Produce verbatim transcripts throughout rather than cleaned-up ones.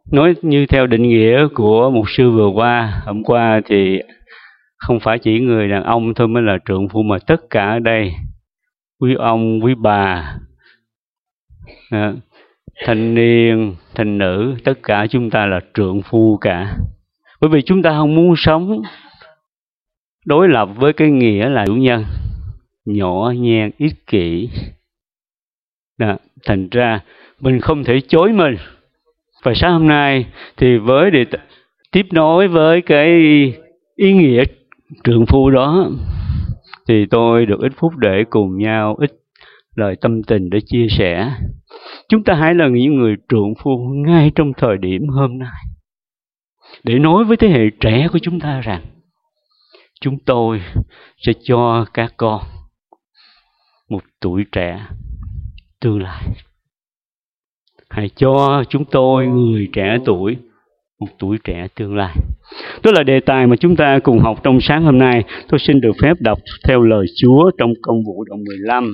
Nói như theo định nghĩa của mục sư vừa qua, hôm qua thì không phải chỉ người đàn ông thôi mới là trượng phu, mà tất cả ở đây, quý ông, quý bà, à, thanh niên, thanh nữ, tất cả chúng ta là trượng phu cả. Bởi vì chúng ta không muốn sống đối lập với cái nghĩa là chủ nhân, nhỏ nhen, ích kỷ. Đó, thành ra mình không thể chối mình. Và sáng hôm nay thì với để tiếp nối với cái ý nghĩa trượng phu đó, thì tôi được ít phút để cùng nhau ít lời tâm tình để chia sẻ. Chúng ta hãy là những người trượng phu ngay trong thời điểm hôm nay, để nói với thế hệ trẻ của chúng ta rằng chúng tôi sẽ cho các con một tuổi trẻ tương lai. Hãy cho chúng tôi, người trẻ tuổi, một tuổi trẻ tương lai. Đó là đề tài mà chúng ta cùng học trong sáng hôm nay. Tôi xin được phép đọc theo lời Chúa trong Công vụ đoạn mười lăm,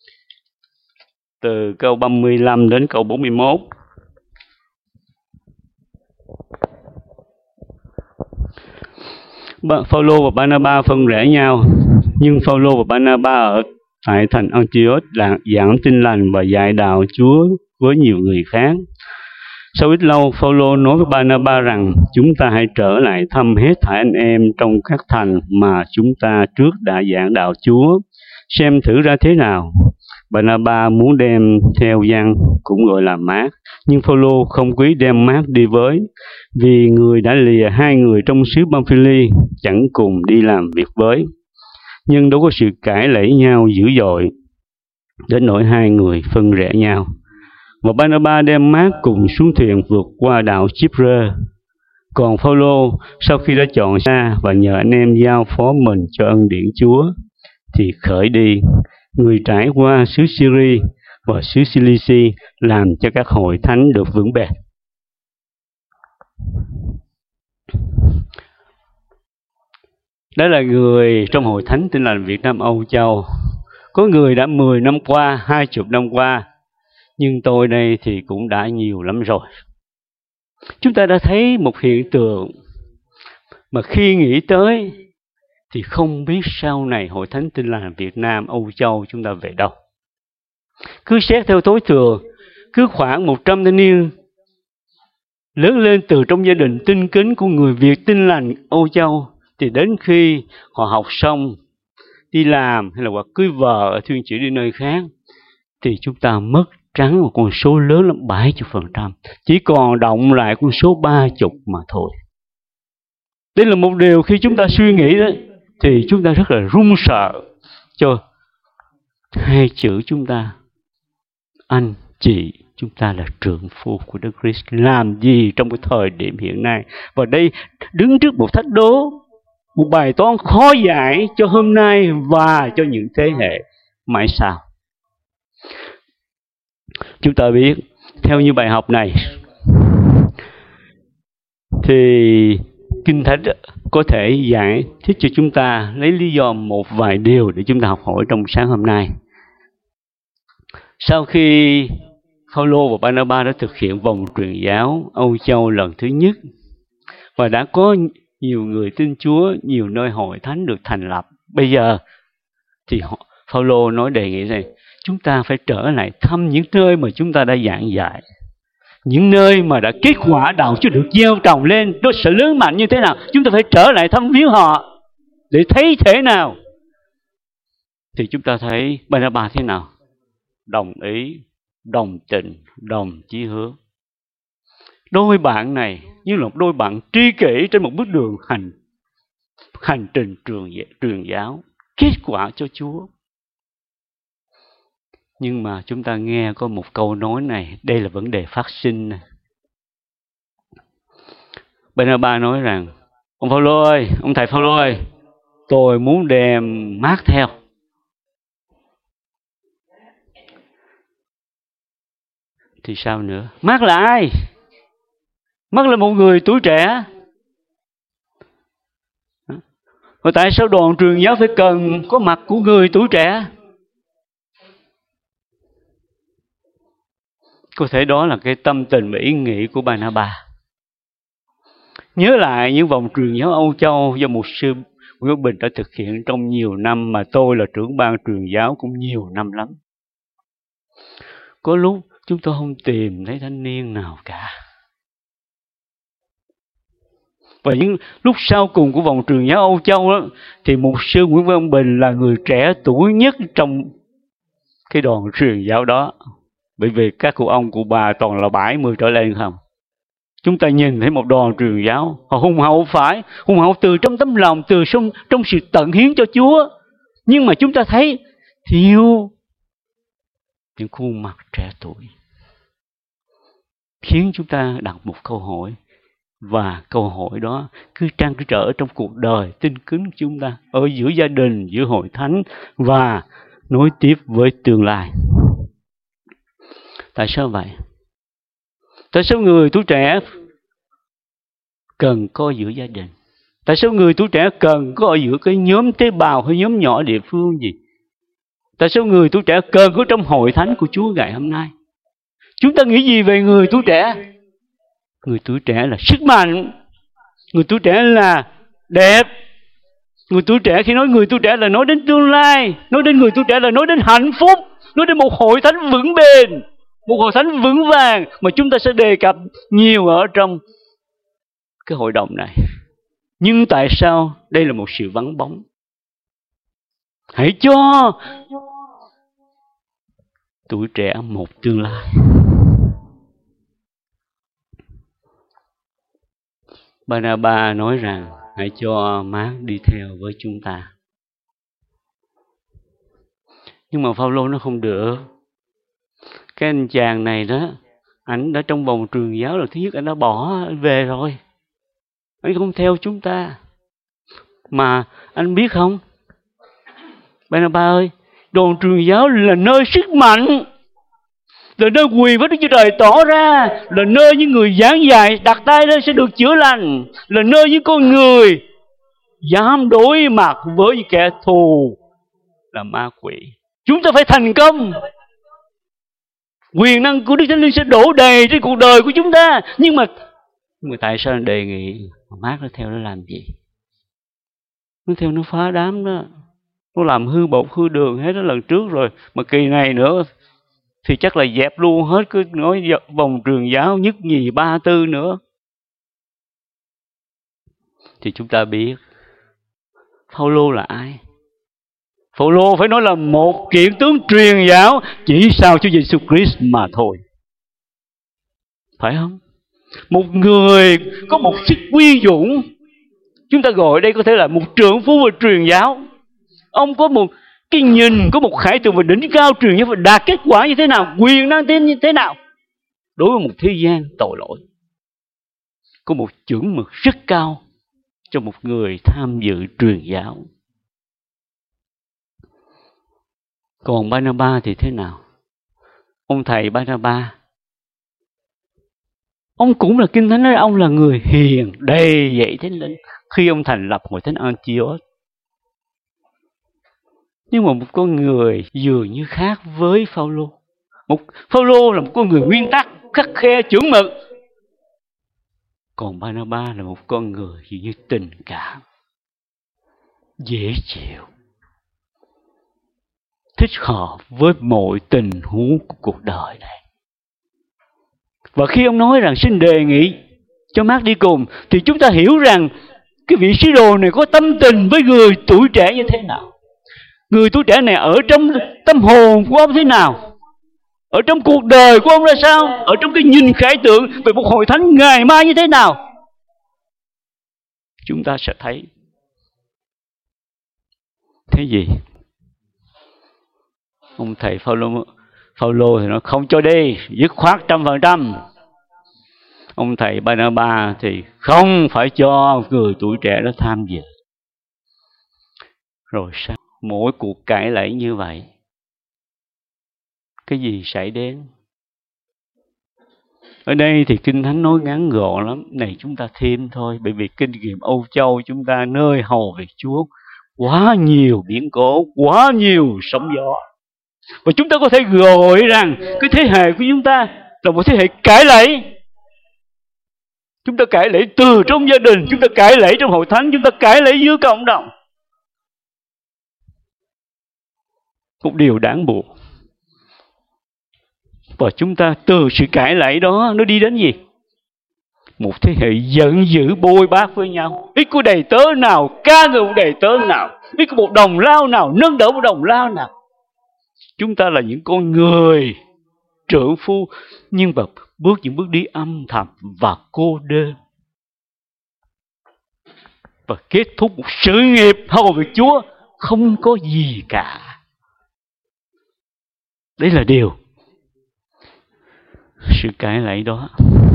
từ câu ba mươi lăm đến câu bốn mươi mốt. Phao-lô và Ba-na-ba phân rẽ nhau, nhưng Phao-lô và Ba-na-ba ở tại thành Antioch giảng tin lành và dạy đạo Chúa với nhiều người khác. Sau ít lâu, Phao-lô nói với Ba-na-ba rằng chúng ta hãy trở lại thăm hết thảy anh em trong các thành mà chúng ta trước đã giảng đạo Chúa, xem thử ra thế nào. Ba-na-ba muốn đem theo Giăng, cũng gọi là Mác, nhưng Phao-lô không quý đem Mác đi với, vì người đã lìa hai người trong xứ Pam-phi-li chẳng cùng đi làm việc với. Nhưng đâu có sự cãi lẫy nhau dữ dội đến nỗi hai người phân rẽ nhau. Và Ba-na-ba đem Mác cùng xuống thuyền vượt qua đảo Chip-rơ. Còn Phao-lô sau khi đã chọn xa và nhờ anh em giao phó mình cho ân điển Chúa, thì khởi đi, người trải qua xứ Syri và xứ Cilici, làm cho các hội thánh được vững bền. Đó là người trong hội thánh Tin lành Việt Nam Âu Châu. Có người đã mười năm qua, hai chục năm qua, nhưng tôi đây thì cũng đã nhiều lắm rồi. Chúng ta đã thấy một hiện tượng mà khi nghĩ tới thì không biết sau này hội thánh Tin lành Việt Nam Âu Châu chúng ta về đâu. Cứ xét theo tối thường, cứ khoảng một trăm thanh niên lớn lên từ trong gia đình tinh kính của người Việt Tin lành Âu Châu, thì đến khi họ học xong, đi làm hay là hoặc cưới vợ, thuyên chuyển đi nơi khác, thì chúng ta mất trắng một con số lớn lắm, bảy mươi phần trăm. Chỉ còn động lại con số ba mươi mà thôi. Đây là một điều khi chúng ta suy nghĩ đó, thì chúng ta rất là run sợ cho hai chữ chúng ta. Anh, chị, chúng ta là trượng phu của Đức Christ. Làm gì trong cái thời điểm hiện nay? Và đây đứng trước một thách đố, một bài toán khó giải cho hôm nay và cho những thế hệ mãi sau. Chúng ta biết, theo như bài học này, thì Kinh Thánh có thể giải thích cho chúng ta lấy lý do một vài điều để chúng ta học hỏi trong sáng hôm nay. Sau khi Phao-lô và Ba-na-ba đã thực hiện vòng truyền giáo Âu Châu lần thứ nhất, và đã có nhiều người tin Chúa, nhiều nơi hội thánh được thành lập, bây giờ thì Phao-lô nói đề nghị này, chúng ta phải trở lại thăm những nơi mà chúng ta đã giảng dạy, những nơi mà đã kết quả đạo Chúa được gieo trồng lên, nó sẽ lớn mạnh như thế nào. Chúng ta phải trở lại thăm viếng họ để thấy thế nào. Thì chúng ta thấy Ba-na-ba thế nào? Đồng ý, đồng tình, đồng chí hướng. Đôi bạn này như là một đôi bạn tri kỷ trên một bước đường hành hành trình truyền, truyền giáo, kết quả cho Chúa. Nhưng mà chúng ta nghe có một câu nói này, đây là vấn đề phát sinh này. Ba-na-ba nói rằng, ông Phao-lô ơi, ông thầy Phao-lô ơi, tôi muốn đem Mác theo. Thì sao nữa? Mác là ai? Mác là một người tuổi trẻ. Và tại sao đoàn truyền giáo phải cần có mặt của người tuổi trẻ? Có thể đó là cái tâm tình và ý nghĩ của Ba-na-ba. nhớ lại những vòng truyền giáo Âu Châu do mục sư Nguyễn Bình đã thực hiện trong nhiều năm, mà tôi là trưởng ban truyền giáo cũng nhiều năm lắm. Có lúc chúng tôi không tìm thấy thanh niên nào cả. Và những lúc sau cùng của vòng truyền giáo Âu Châu đó, thì mục sư Nguyễn Văn Bình là người trẻ tuổi nhất trong cái đoàn truyền giáo đó. Bởi vì các cụ ông cụ bà toàn là bảy mươi trở lên không. Chúng ta nhìn thấy một đoàn truyền giáo họ hùng hậu, phải hùng hậu từ trong tấm lòng, từ trong, trong sự tận hiến cho Chúa. Nhưng mà chúng ta thấy thiếu những khuôn mặt trẻ tuổi, khiến chúng ta đặt một câu hỏi. Và câu hỏi đó cứ trăn trở ở trong cuộc đời tinh kính chúng ta, ở giữa gia đình, giữa hội thánh và nối tiếp với tương lai. Tại sao vậy? Tại sao người tuổi trẻ cần có giữa gia đình? Tại sao người tuổi trẻ cần có ở giữa cái nhóm tế bào hay nhóm nhỏ địa phương gì? Tại sao người tuổi trẻ cần có trong hội thánh của Chúa ngày hôm nay? Chúng ta nghĩ gì về người tuổi trẻ? Người tuổi trẻ là sức mạnh. Người tuổi trẻ là đẹp. Người tuổi trẻ, khi nói người tuổi trẻ là nói đến tương lai. Nói đến người tuổi trẻ là nói đến hạnh phúc. Nói đến một hội thánh vững bền, một hội thánh vững vàng mà chúng ta sẽ đề cập nhiều ở trong cái hội đồng này. Nhưng tại sao đây là một sự vắng bóng? Hãy cho tuổi trẻ một tương lai. Barnabas nói rằng hãy cho Mác đi theo với chúng ta. Nhưng mà Phaolô nó không được. Cái anh chàng này đó, anh đã trong vòng truyền giáo là thứ nhất anh đã bỏ, anh về rồi. Anh không theo chúng ta. Mà anh biết không, Barnabas ơi, đoàn truyền giáo là nơi sức mạnh, là nơi quyền với Đức Chúa Trời tỏ ra, là nơi những người giảng dạy đặt tay lên sẽ được chữa lành, là nơi những con người dám đối mặt với những kẻ thù là ma quỷ. Chúng ta phải thành công. Quyền năng của Đức Thánh Linh sẽ đổ đầy trên cuộc đời của chúng ta. Nhưng mà, nhưng mà tại sao anh đề nghị Mác nó theo nó làm gì? Nó theo nó phá đám đó. Nó làm hư bột hư đường hết đó lần trước rồi. Mà kỳ này nữa thì chắc là dẹp luôn hết. Cứ nói vòng truyền giáo nhất nhì ba tư nữa. Thì chúng ta biết Phaolô là ai? Phaolô phải nói là một kiện tướng truyền giáo chỉ sau Chúa Giêsu Christ mà thôi. Phải không? Một người có một sức quy dũng. Chúng ta gọi đây có thể là một trưởng phu về truyền giáo. Ông có một cái nhìn, có một khải tượng và đỉnh cao truyền giáo và đạt kết quả như thế nào, quyền năng như thế nào đối với một thế gian tội lỗi. Có một chuẩn mực rất cao cho một người tham dự truyền giáo. Còn Barnabas thì thế nào? Ông thầy Barnabas, ông cũng là Kinh Thánh nói ông là người hiền, đầy dạy Thánh Linh khi ông thành lập hội thánh Antioch. Nhưng mà một con người dường như khác với Phaolô. Một Phaolô là một con người nguyên tắc, khắt khe, chuẩn mực. Còn Barnabas là một con người dường như tình cảm, dễ chịu, thích hợp với mọi tình huống của cuộc đời này. Và khi ông nói rằng xin đề nghị cho Mác đi cùng, thì chúng ta hiểu rằng cái vị sứ đồ này có tâm tình với người tuổi trẻ như thế nào. Người tuổi trẻ này ở trong tâm hồn của ông thế nào, ở trong cuộc đời của ông ra sao, ở trong cái nhìn khải tượng về một hội thánh ngày mai như thế nào, chúng ta sẽ thấy. Thế gì? Ông thầy Phaolô Phaolô thì nó không cho đi, dứt khoát trăm phần trăm. Ông thầy Barnabas thì không phải cho người tuổi trẻ đó tham dự. Rồi sao? Mỗi cuộc cãi lẫy như vậy, cái gì xảy đến? Ở đây thì Kinh Thánh nói ngắn gọn lắm. Này chúng ta thêm thôi. Bởi vì kinh nghiệm Âu Châu chúng ta nơi hầu việc Chúa quá nhiều biến cố, quá nhiều sóng gió. Và chúng ta có thể gọi rằng cái thế hệ của chúng ta là một thế hệ cãi lẫy. Chúng ta cải lễ từ trong gia đình, chúng ta cải lễ trong hội thánh, chúng ta cải lễ giữa cộng đồng. Một điều đáng buồn. Và chúng ta từ sự cải lễ đó nó đi đến gì? Một thế hệ giận dữ bôi bác với nhau. Ít có đầy tớ nào ca ngợi một đầy tớ nào, ít có một đồng lao nào nâng đỡ một đồng lao nào. Chúng ta là những con người trượng phu, nhưng mà bước những bước đi âm thầm và cô đơn, và kết thúc một sự nghiệp hầu việc Chúa không có gì cả. Đấy là điều sự cải lễ đó.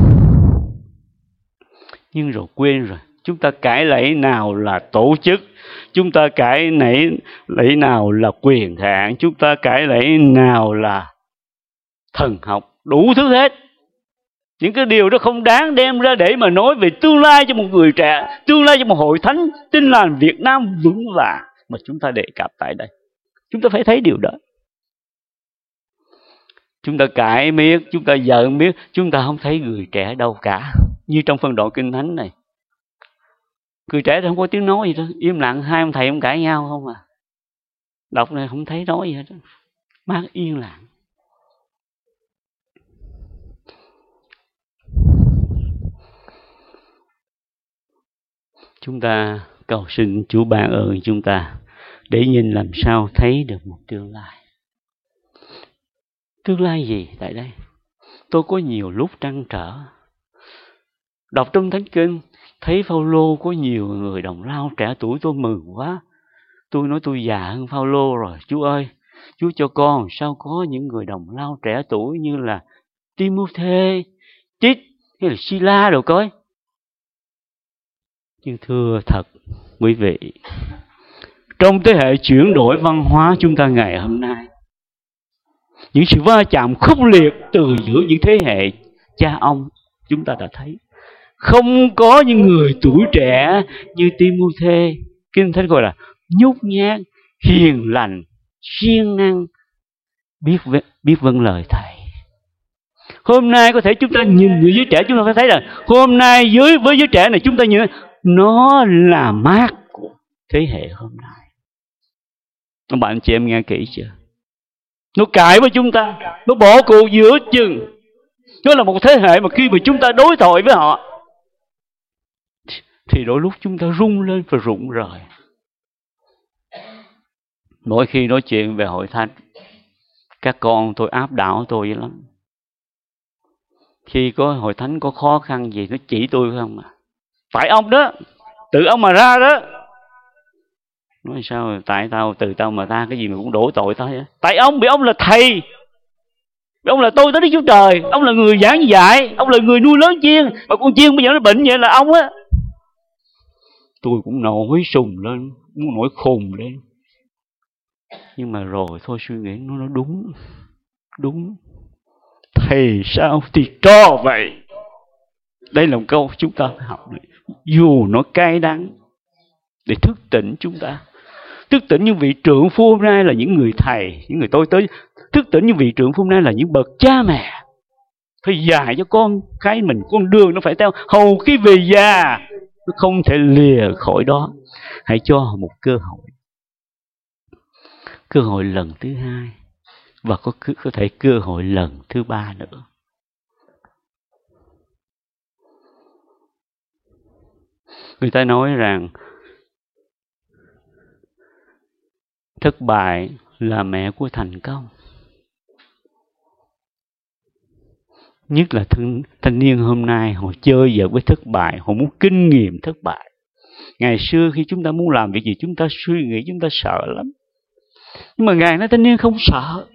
Nhưng rồi quên rồi, chúng ta cải lễ nào là tổ chức, chúng ta cải lễ lễ nào là quyền hạn, chúng ta cải lễ nào là thần học, đủ thứ hết. Những cái điều đó không đáng đem ra để mà nói về tương lai cho một người trẻ, tương lai cho một hội thánh Tin Lành Việt Nam vững vàng mà chúng ta đề cập tại đây. Chúng ta phải thấy điều đó. Chúng ta cãi miết, chúng ta giận miết, chúng ta không thấy người trẻ đâu cả. Như trong phân đoạn Kinh Thánh này, người trẻ thì không có tiếng nói gì đó, im lặng, hai ông thầy ông cãi nhau không à. Đọc này không thấy nói gì hết đó. Mát yên lặng. Chúng ta cầu xin Chúa ban ơn chúng ta để nhìn làm sao thấy được một tương lai. Tương lai gì tại đây? Tôi có nhiều lúc trăn trở. Đọc trong Thánh Kinh, thấy Phao-lô có nhiều người đồng lao trẻ tuổi, tôi mừng quá. Tôi nói tôi già hơn Phao-lô rồi. Chúa ơi, Chúa cho con sao có những người đồng lao trẻ tuổi như là Ti-mô-thê, Tít hay là Si-la đồ coi. Nhưng thưa thật quý vị, trong thế hệ chuyển đổi văn hóa chúng ta ngày hôm nay, những sự va chạm khốc liệt từ giữa những thế hệ cha ông chúng ta đã thấy. Không có những người tuổi trẻ như Ti-mô-thê, Kinh Thánh gọi là nhút nhát, hiền lành, siêng năng, biết biết vâng lời thầy. Hôm nay có thể chúng ta nhìn người giới trẻ, chúng ta phải thấy là hôm nay với với giới trẻ này chúng ta nhìn nó là mát của thế hệ hôm nay. Các bạn chị em nghe kỹ chưa? Nó cãi với chúng ta, nó bỏ cuộc giữa chừng. Nó là một thế hệ mà khi mà chúng ta đối thoại với họ thì đôi lúc chúng ta rung lên và rụng rời. Mỗi khi nói chuyện về hội thánh, các con tôi áp đảo tôi vậy lắm. Khi có hội thánh có khó khăn gì nó chỉ tôi không à. Phải ông đó, tự ông mà ra đó. Nói sao tại tao, từ tao mà ta cái gì mà cũng đổ tội tao vậy? Tại ông, vì ông là thầy, vì ông là tôi tới Đức Chúa Trời, ông là người giảng dạy, ông là người nuôi lớn chiên, mà con chiên bây giờ nó bệnh vậy là ông á. Tôi cũng nổi sùng lên, muốn nổi khùng lên. Nhưng mà rồi thôi suy nghĩ nó nó đúng, đúng. Thầy sao thì cho vậy. Đây là một câu chúng ta phải học này. Dù nó cay đắng, để thức tỉnh chúng ta. Thức tỉnh những vị trưởng phu hôm nay là những người thầy, những người tôi tới. Thức tỉnh những vị trưởng phu hôm nay là những bậc cha mẹ. Phải dạy cho con cái mình con đường nó phải theo. Hầu khi về già nó không thể lìa khỏi đó. Hãy cho họ một cơ hội. Cơ hội lần thứ hai. Và có, có thể cơ hội lần thứ ba nữa. Người ta nói rằng thất bại là mẹ của thành công. Nhất là thanh, thanh niên hôm nay họ chơi giỡn với thất bại, họ muốn kinh nghiệm thất bại. Ngày xưa khi chúng ta muốn làm việc gì chúng ta suy nghĩ, chúng ta sợ lắm. Nhưng mà ngày nay thanh niên không sợ.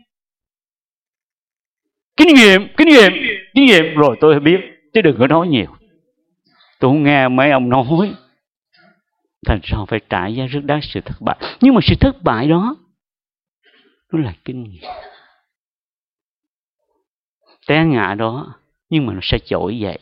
Kinh nghiệm, kinh nghiệm, kinh nghiệm rồi tôi biết, chứ đừng có nói nhiều. Tôi không nghe mấy ông nói. Thành ra phải trả giá rất đắt sự thất bại. Nhưng mà sự thất bại đó nó là kinh nghiệm. Té ngã đó nhưng mà nó sẽ trỗi dậy.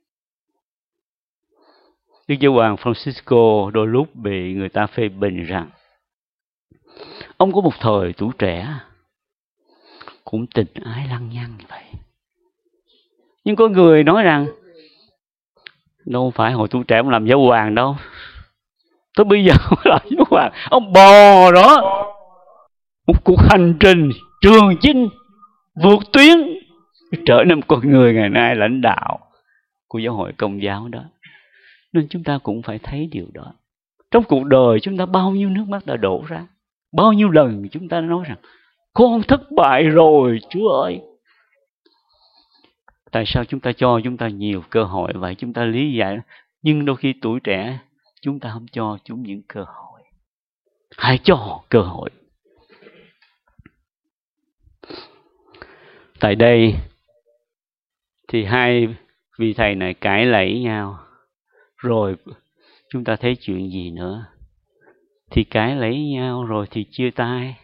Đức Giáo hoàng Francisco đôi lúc bị người ta phê bình rằng ông có một thời tuổi trẻ cũng tình ái lăng nhăng như vậy. Nhưng có người nói rằng Đâu phải hồi tuổi trẻ ông làm giáo hoàng đâu. Tới bây giờ ông làm giáo hoàng, ông bò đó. Một cuộc hành trình trường chinh, vượt tuyến, trở nên một con người ngày nay lãnh đạo của giáo hội Công giáo đó. Nên chúng ta cũng phải thấy điều đó. Trong cuộc đời chúng ta bao nhiêu nước mắt đã đổ ra. Bao nhiêu lần chúng ta nói rằng con thất bại rồi Chúa ơi. Tại sao chúng ta cho chúng ta nhiều cơ hội vậy? Chúng ta lý giải. Nhưng đôi khi tuổi trẻ chúng ta không cho chúng những cơ hội. Hãy cho họ cơ hội. Tại đây thì hai vị thầy này cãi lẫy nhau. Rồi chúng ta thấy chuyện gì nữa? Thì cãi lẫy nhau rồi thì chia tay.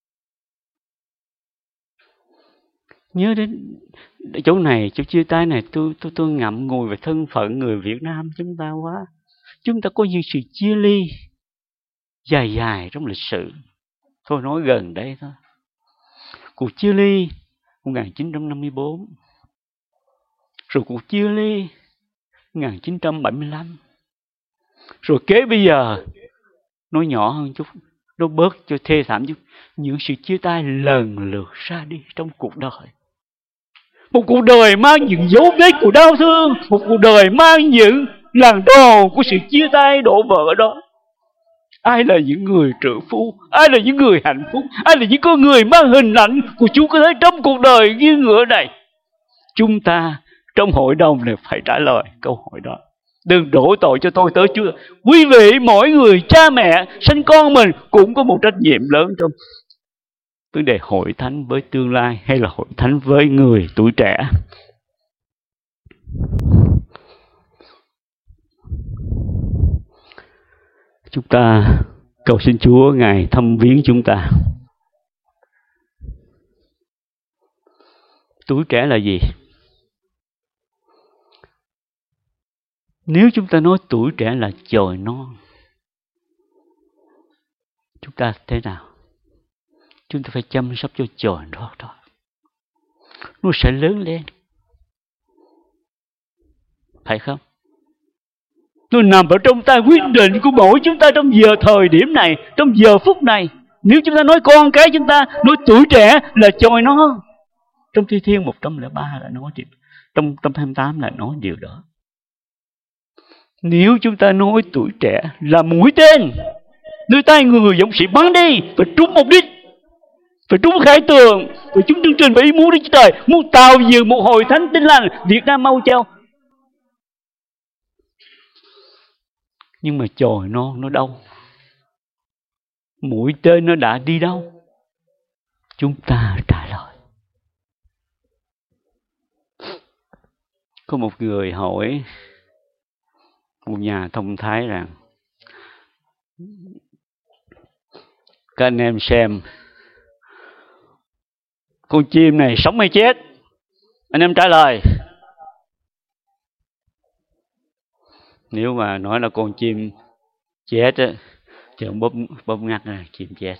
Nhớ đến chỗ này, chỗ chia tay này, tôi tôi tôi ngậm ngùi về thân phận người Việt Nam chúng ta quá. Chúng ta có những sự chia ly dài dài trong lịch sử. Thôi nói gần đây thôi. Cuộc chia ly một nghìn chín trăm năm mươi bốn, rồi cuộc chia ly một nghìn chín trăm bảy mươi lăm, rồi kế bây giờ nói nhỏ hơn chút, nó bớt cho thê thảm chút, những sự chia tay lần lượt ra đi trong cuộc đời. Một cuộc đời mang những dấu vết của đau thương, một cuộc đời mang những làn đòn của sự chia tay đổ vỡ đó. Ai là những người trợ phu, ai là những người hạnh phúc, ai là những con người mang hình ảnh của Chúa Cứu Thế trong cuộc đời nghiêng ngựa này? Chúng ta trong hội đồng này phải trả lời câu hỏi đó. Đừng đổ tội cho tôi tới Chúa. Quý vị, mỗi người cha mẹ sinh con mình cũng có một trách nhiệm lớn trong vấn đề hội thánh với tương lai hay là hội thánh với người tuổi trẻ. Chúng ta cầu xin Chúa Ngài thăm viếng chúng ta. Tuổi trẻ là gì? Nếu chúng ta nói tuổi trẻ là chồi non, chúng ta thế nào? Chúng ta phải chăm sóc cho chồi non đó. Nó sẽ lớn lên. Phải không? Nó nằm ở trong tay quyết định của mỗi chúng ta trong giờ thời điểm này, trong giờ phút này. Nếu chúng ta nói con cái chúng ta, nói tuổi trẻ là chồi non. Trong Thi Thiên một trăm lẻ ba là nói điều, trong một trăm hai mươi tám là nói điều đó. Nếu chúng ta nói tuổi trẻ là mũi tên, nơi tay người dũng sĩ bắn đi, phải trúng mục đích, phải trúng khải tường, phải trúng chương trình và ý muốn Đức Chúa Trời, muốn tạo dựng một hội thánh tin lành Việt Nam mau chóng. Nhưng mà chồi non nó đâu? Mũi tên nó đã đi đâu? Chúng ta trả lời. Có một người hỏi một nhà thông thái rằng: các anh em xem, con chim này sống hay chết? Anh em trả lời. Nếu mà nói là con chim chết á, thì ông bóp, bóp ngắt là chim chết.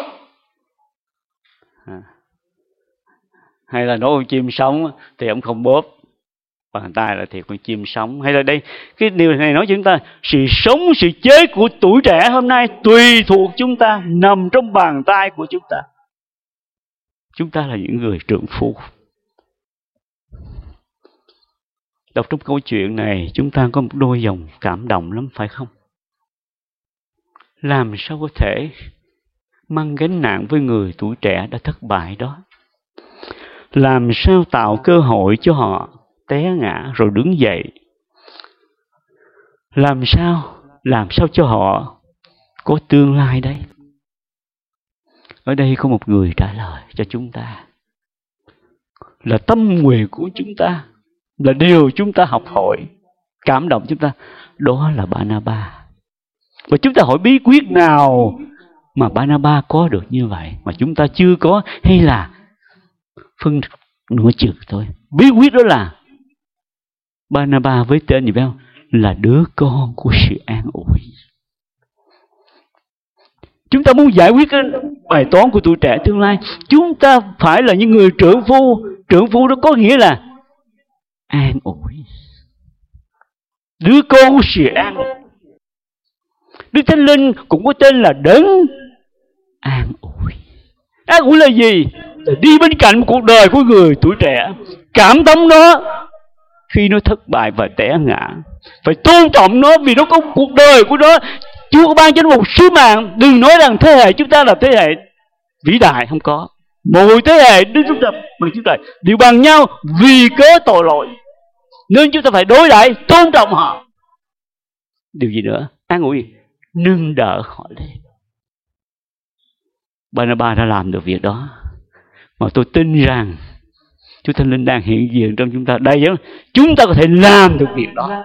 À. Hay là nói con chim sống thì ông không bóp bàn tay là thì con chim sống. Hay là đây, cái điều này nói chúng ta, sự sống, sự chết của tuổi trẻ hôm nay tùy thuộc chúng ta, nằm trong bàn tay của chúng ta. Chúng ta là những người trượng phu. Đọc trong câu chuyện này, chúng ta có một đôi dòng cảm động lắm, phải không? Làm sao có thể mang gánh nặng với người tuổi trẻ đã thất bại đó? Làm sao tạo cơ hội cho họ té ngã rồi đứng dậy? Làm sao, làm sao cho họ có tương lai đây? Ở đây có một người trả lời cho chúng ta. Là tâm nguyện của chúng ta, là điều chúng ta học hỏi, cảm động chúng ta. Đó là Ba-na-ba. Và chúng ta hỏi bí quyết nào mà Ba-na-ba có được như vậy mà chúng ta chưa có, hay là phân nửa chừng thôi. Bí quyết đó là Ba-na-ba với tên gì biết không? Là đứa con của sự an ủi. Chúng ta muốn giải quyết cái bài toán của tuổi trẻ tương lai, chúng ta phải là những người trưởng phu. Trưởng phu đó có nghĩa là an ủi. đứa con của sự an. Đức Thánh Linh cũng có tên là Đấng an ủi. An ủi là gì? Là đi bên cạnh cuộc đời của người tuổi trẻ, cảm thông nó khi nó thất bại và té ngã, phải tôn trọng nó vì nó có cuộc đời của nó. Chúa có ban cho nó một sứ mạng. Đừng nói rằng thế hệ chúng ta là thế hệ vĩ đại, không có. Mỗi thế hệ Đức chúng ta bằng chúng ta đều bằng nhau vì cớ tội lỗi, nên chúng ta phải đối đãi tôn trọng họ. Điều gì nữa? An ủi, nâng đỡ họ lên. Barnabas đã làm được việc đó, mà tôi tin rằng Chúa Thánh Linh đang hiện diện trong chúng ta đây, chúng ta có thể làm được việc đó.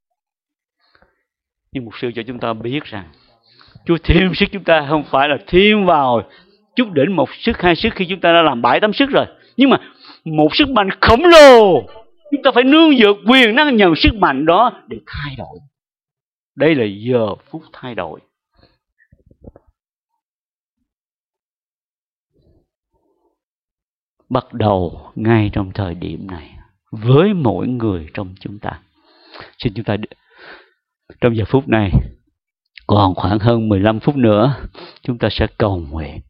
Nhưng mục sư cho chúng ta biết rằng Chúa thêm sức chúng ta không phải là thêm vào chút đỉnh một sức hai sức khi chúng ta đã làm bảy tám sức rồi, nhưng mà một sức mạnh khổng lồ. Chúng ta phải nương dựa quyền năng nhận sức mạnh đó để thay đổi. Đây là giờ phút thay đổi. Bắt đầu ngay trong thời điểm này với mỗi người trong chúng ta. Xin chúng ta trong giờ phút này, còn khoảng hơn mười lăm phút nữa, chúng ta sẽ cầu nguyện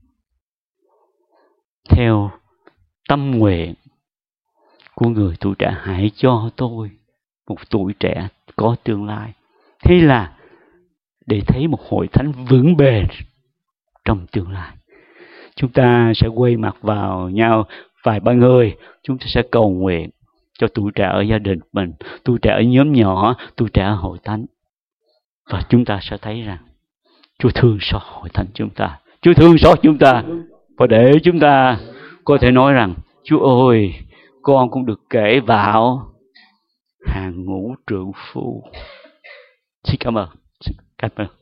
theo tâm nguyện của người tuổi trẻ. Hãy cho tôi một tuổi trẻ có tương lai, hay là để thấy một hội thánh vững bền trong tương lai. Chúng ta sẽ quay mặt vào nhau vài ba người, chúng ta sẽ cầu nguyện cho tuổi trẻ ở gia đình mình, tuổi trẻ ở nhóm nhỏ, tuổi trẻ ở hội thánh. Và chúng ta sẽ thấy rằng Chúa thương xót hội thánh chúng ta, Chúa thương xót chúng ta. Và để chúng ta có thể nói rằng, Chúa ơi, con cũng được kể vào hàng ngũ trượng phu. Xin cảm ơn. Xin cảm ơn.